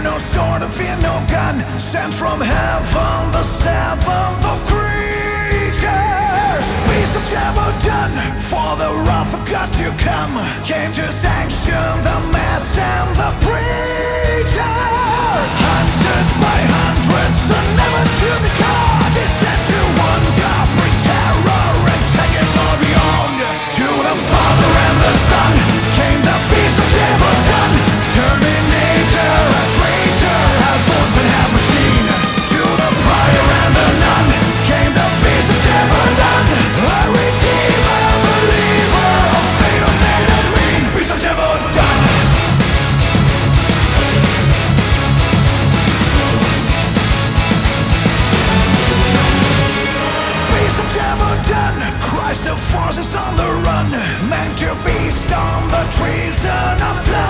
no sword and fear no gun, sent from heaven, the seventh of creatures. Beast of Jabberton, for the wrath of God to come, came to sanction the mass and the preachers. Hunted by hundreds and never to be caught, he sent to wander, bring terror and take it all beyond. To the Father and the Son came the Beast of Jabberton, Terminator, a traitor, half wolf and half machine. To the prior and the nun came the Beast of Jabberton, a redeemer, a believer of fatal made and mean. Beast of Jabberton. Beast of Jabberton, Christ the forces on the run, meant to feast on the treason of love.